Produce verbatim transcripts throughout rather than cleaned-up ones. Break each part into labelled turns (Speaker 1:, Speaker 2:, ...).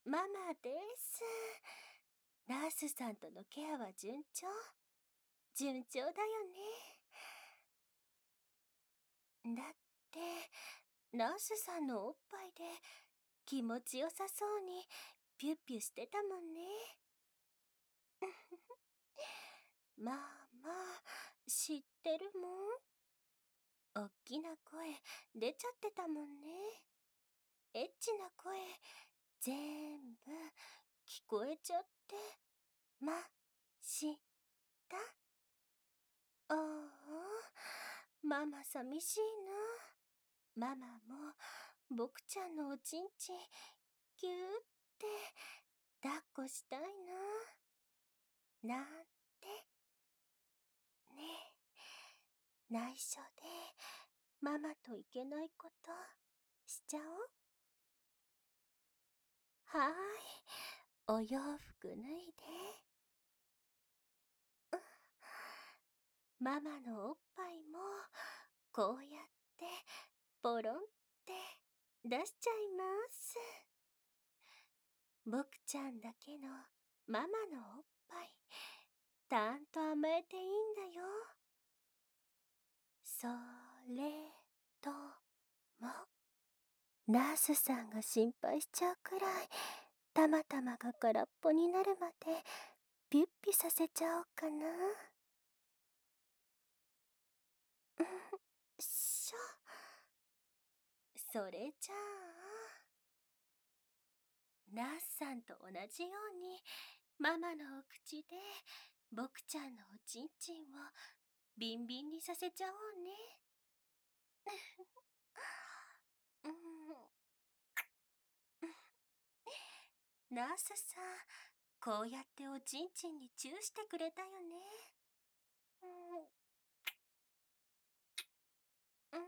Speaker 1: ママです。ナースさんとのケアは順調？順調だよね。だって、ナースさんのおっぱいで気持ちよさそうにピュッピュしてたもんね。まあまあ、知ってるもん。おっきな声出ちゃってたもんね。エッチな声全部聞こえちゃって。ま、したああ、ママ寂しいな。ママも、僕ちゃんのおちんちん、ぎゅーって抱っこしたいな。なんて。ねえ、内緒で、ママといけないこと、しちゃおう。はーい、お洋服脱いで。ママのおっぱいも、こうやって、ポロンって出しちゃいます。僕ちゃんだけのママのおっぱい、たんと甘えていいんだよ。それとも、ナースさんが心配しちゃうくらい、たまたまが空っぽになるまで、ピュッピさせちゃおうかな。うんしょ。それじゃあ、ナースさんと同じように、ママのお口で、僕ちゃんのおちんちんをビンビンにさせちゃおうね。うん、ナースさん、こうやっておちんちんにチューしてくれたよね。うん、うん、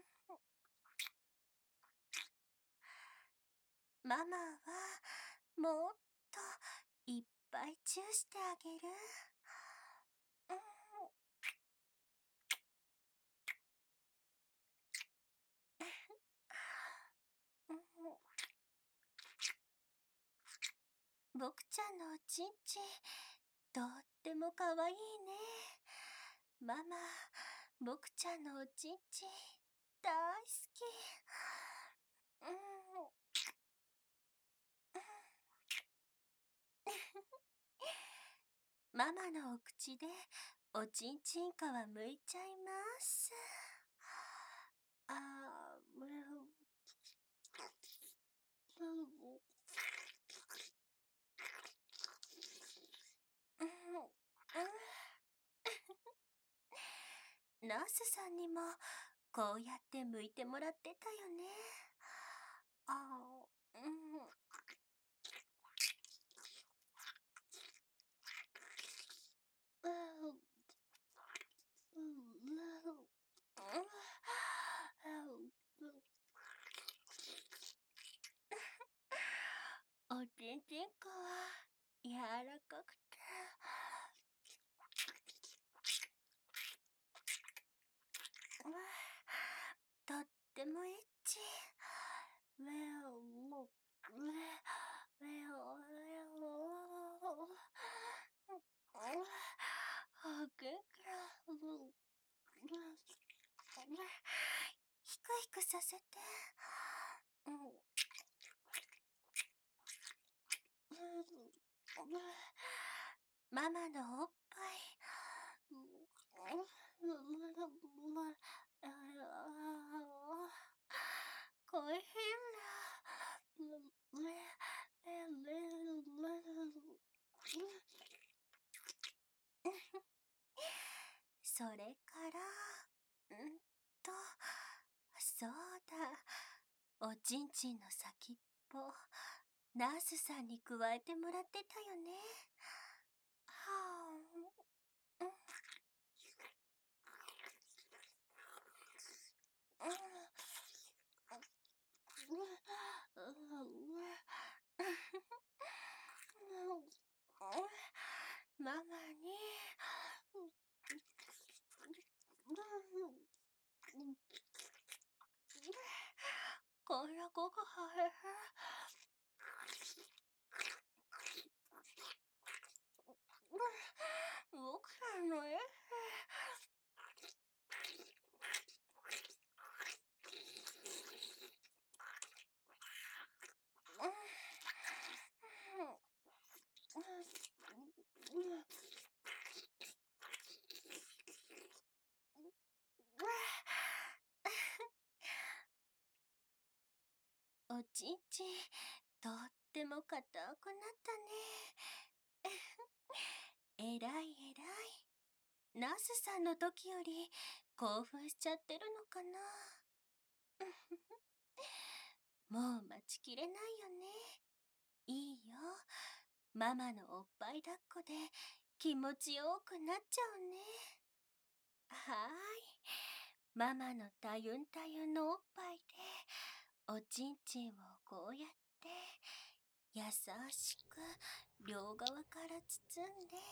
Speaker 1: ママはもっといっぱいチューしてあげる。うん、うん、僕ちゃんのおちんちん、とってもかわいいね。ママ、僕ちゃんのおちんちん、大好き。うん、ママのお口でおちんちん皮むいちゃいます。あー、うんうん、ナースさんにもこうやって剥いてもらってたよね。あー、うん、うん、うん、おちんちん皮柔らかくて、うん、とってもエッチ。めおも、め、めお、めお、あげくら、ひくひくさせて。うん、ママのおっぱい。こい変だ。それから、んと、そうだ、おちんちんの先っぽ、ナースさんに加えてもらってたよね。はあ、うん、ママに、こんな子が生える。 動くなのえ。おちんちん、とっても硬くなったね。えらいえらい。ナースさんの時より興奮しちゃってるのかな。もう待ちきれないよね。いいよ。ママのおっぱい抱っこで気持ちよくなっちゃうね。はーい。ママのたゆんたゆんのおっぱいでおちんちんをこうやって優しく両側から包んで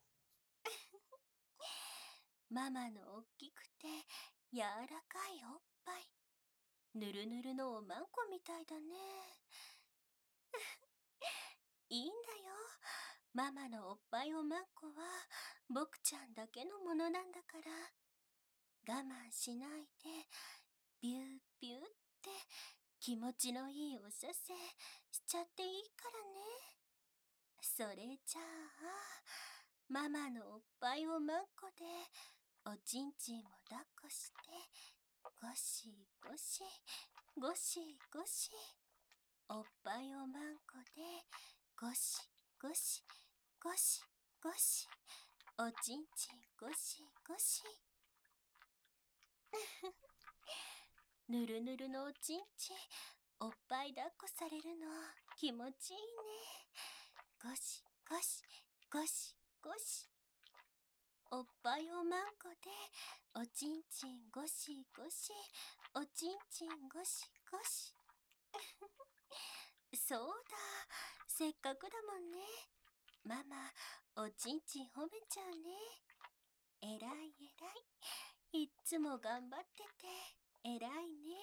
Speaker 1: ママのおっきくて柔らかいおっぱい、ぬるぬるのおまんこみたいだね。いいんだよ。ママのおっぱいおまんこは僕ちゃんだけのものなんだから、我慢しないでビュービューって気持ちのいいおさせしちゃっていいからね。それじゃあ、ママのおっぱいおまんこでおちんちんを抱っこして、ゴシゴシ、ゴシゴシ、おっぱいおまんこでゴシゴシ、ゴシゴシ、おちんちんゴシゴシ。ぬるぬるのおちんちん、おっぱい抱っこされるの気持ちいいね。ゴシゴシ、ゴシゴシ。おっぱいおまんこでおちんちんゴシゴシ、おちんちんゴシゴシ。そうだ、せっかくだもんね。ママ、おちんちん褒めちゃうね。えらいえらい。いっつも頑張ってて、えらいね。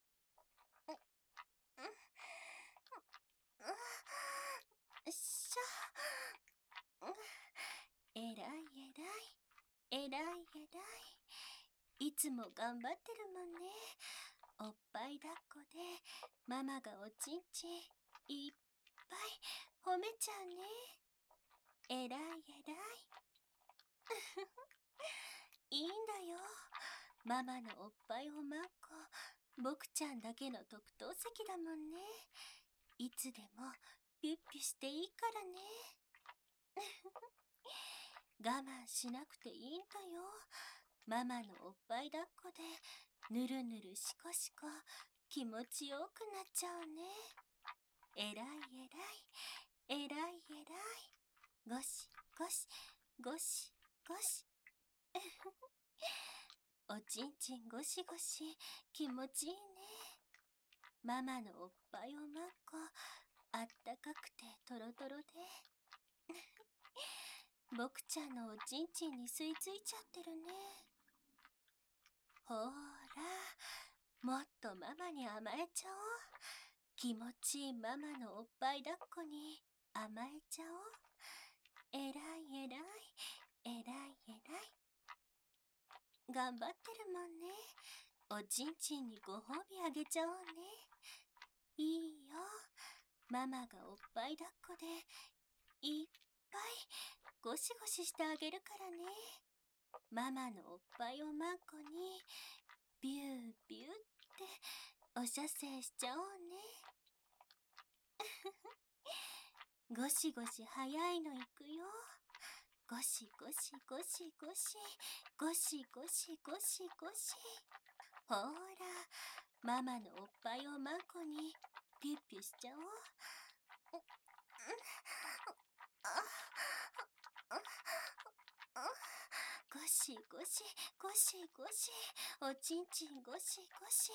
Speaker 1: っしょ。えらいえらい。えらいえらい。いつも頑張ってるもんね。おっぱい抱っこでママがおちんちんいっぱい褒めちゃうね。えらいえらい。いいんだよ。ママのおっぱいおまんこ、僕ちゃんだけの特等席だもんね。いつでもピュッピュしていいからね。我慢しなくていいんだよ。ママのおっぱい抱っこでぬるぬるしこしこ気持ちよくなっちゃうね。えらいえらい、えらいえらい。ゴシゴシ、ゴシゴシ。おちんちんゴシゴシ気持ちいいね。ママのおっぱいおまんこあったかくてトロトロで僕ちゃんのおちんちんに吸い付いちゃってるね。ほーら、もっとママに甘えちゃおう。気持ちいいママのおっぱい抱っこに甘えちゃおう。えらいえらい、えらいえらい。頑張ってるもんね。おちんちんにご褒美あげちゃおうね。いいよ。ママがおっぱい抱っこでいっぱいゴシゴシしてあげるからね。ママのおっぱいおまんこにビュービューっておしゃせいしちゃおうね。ゴシゴシ早いのいくよ。ゴシゴシゴシゴシ、ゴシゴシゴシゴシ。ほーら、ママのおっぱいおまんこにピュッピュしちゃおう。ゴシゴシゴシゴシ、おちんちんゴシゴシ。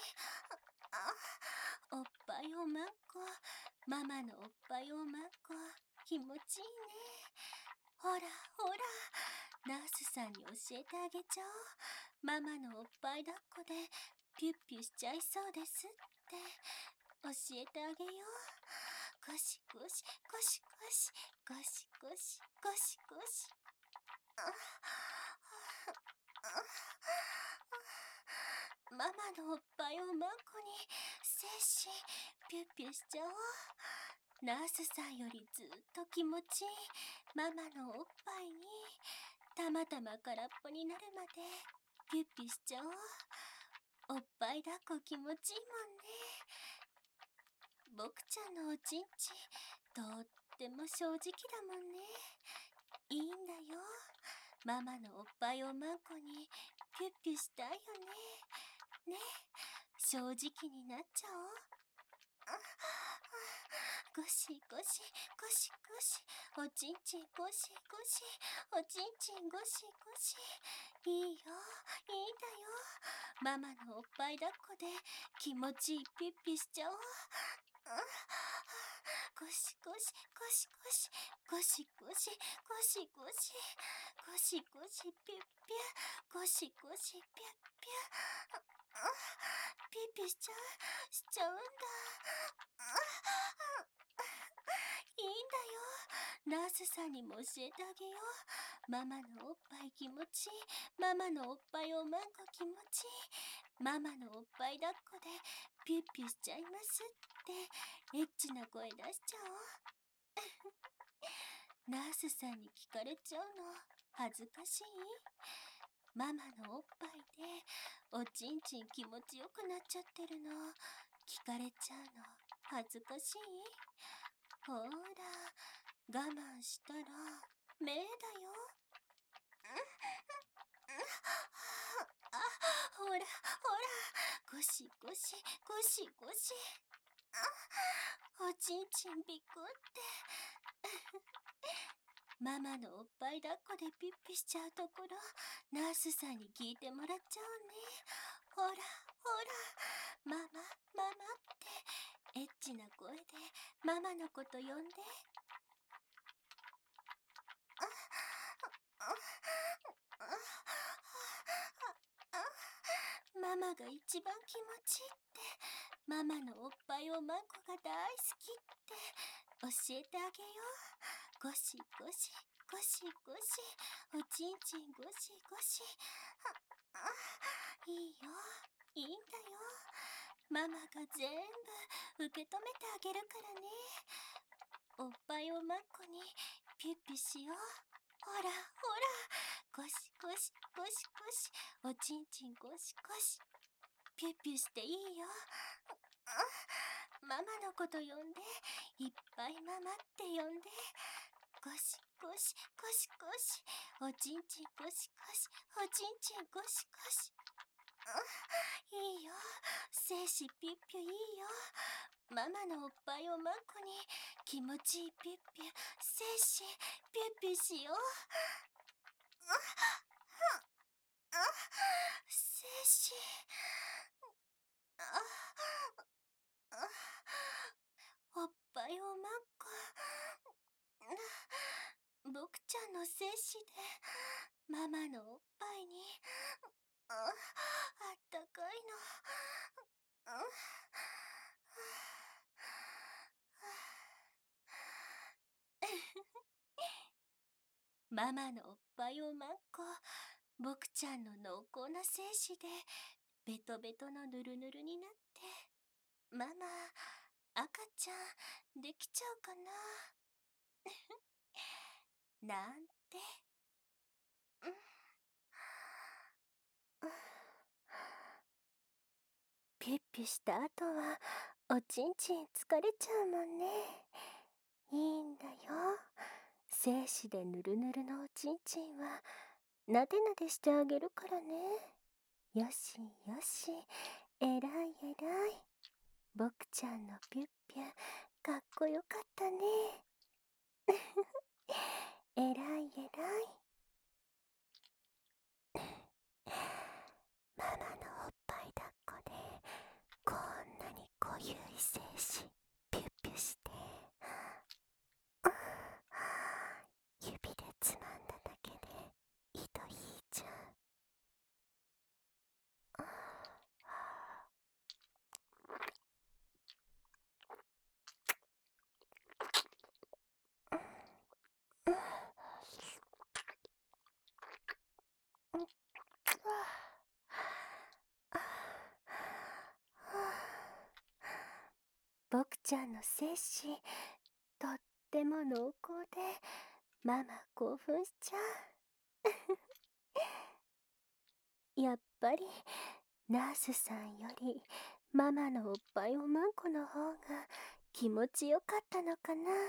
Speaker 1: おっぱいおまんこ、ママのおっぱいおまんこ気持ちいいね。ほらほら、ナースさんに教えてあげちゃおう。ママのおっぱい抱っこでピュッピュしちゃいそうですって教えてあげよう。ゴシゴシゴシゴシ、ゴシゴシゴシゴシ。 ママのおっぱいをマンコに精子ピュッピュしちゃおう。ナースさんよりずっと気持ちいいママのおっぱいにたまたま空っぽになるまでピュッピュしちゃおう。おっぱい抱っこ気持ちいいもんね。僕ちゃんのおちんちとっても正直だもんね。いいんだよ。ママのおっぱいをマンコにピュッピュしたいよね。ね、正直になっちゃおう。ゴシゴシゴシゴシ、おちんちんゴシゴシ、おちんちんゴシゴシ。いいよ、いいんだよ。ママのおっぱい抱っこで気持ちいいピュッピュしちゃおう。ゴシゴシゴシゴシゴシゴシゴシゴシゴシゴシピュッピュ、ゴシゴシピュッピュ。ピュッピュしちゃうしちゃうんだ。いいんだよ。ナースさんにも教えてあげよう。ママのおっぱい気持ちいい。ママのおっぱいをマンコ気持ちいい。ママのおっぱい抱っこでピュッピュしちゃいますってエッチな声出しちゃおう。ナースさんに聞かれちゃうの恥ずかしい？ママのおっぱいでおちんちん気持ちよくなっちゃってるの聞かれちゃうの恥ずかしい？ほーら、我慢したら目だよ。あ、ほらほら、ゴシゴシゴシゴシ。あ、おちんちんびくって。ママのおっぱい抱っこでピッピしちゃうところナースさんに聞いてもらっちゃうね。ほらほら、ママママってエッチな声でママのこと呼んで。ママが一番気持ちいいってママのおっぱいをマンコが大好きって教えてあげよう。ゴシゴシゴシゴシ、おちんちんゴシゴシ。あ、いいよ、いいんだよ。ママが全部受け止めてあげるからね。おっぱいをマンコにピュッピュしよう。ほらほら、ゴシゴシゴシゴシ、おちんちんゴシゴシ。ピュッピュしていいよ。ママのこと呼んで、いっぱいママって呼んで。ゴシゴシゴシゴシ、おちんちんゴシゴシ、おちんちんゴシゴシ。いいよ、精子ピュッピュいいよ。ママのおっぱいをマンコに気持ちいいピュッピュ、精子ピュッピュしよう。精子。おっぱいをマンコ。僕ちゃんの精子でママのおっぱいにあったかいの。ママのおっぱいをマンコ、僕ちゃんの濃厚な精子でベトベトのヌルヌルになって、ママ赤ちゃんできちゃうかななんて。ピュッピュした後はおちんちん疲れちゃうもんね。いいんだよ。精子でぬるぬるのおちんちんはなでなでしてあげるからね。よしよし、えらいえらい。僕ちゃんのピュッピュかっこよかったね。えらいえらい。ママのおっぱい抱っこでこんなに濃ゆい精子ピュッピュして、指でつまんだだけで糸引いちゃう。 僕ちゃんの精子、とっても濃厚で、ママ興奮しちゃう。やっぱり、ナースさんより、ママのおっぱいおまんこの方が気持ちよかったのかな。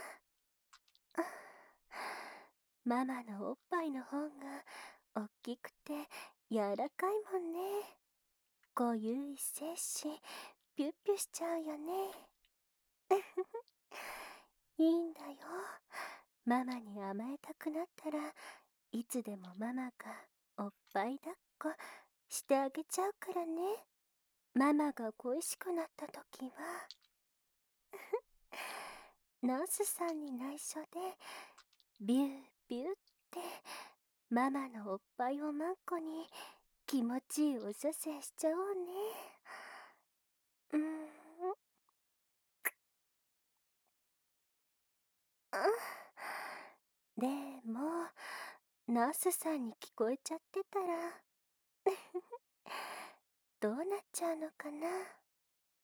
Speaker 1: ママのおっぱいの方がおっきくて柔らかいもんね。こういう精子、ピュッピュしちゃうよね。いいんだよ。ママに甘えたくなったらいつでもママがおっぱい抱っこしてあげちゃうからね。ママが恋しくなった時はナースさんに内緒でビュービューってママのおっぱいおまんこに気持ちいいお射精しちゃおうね。うーん。でも、ナースさんに聞こえちゃってたらどうなっちゃうのかな。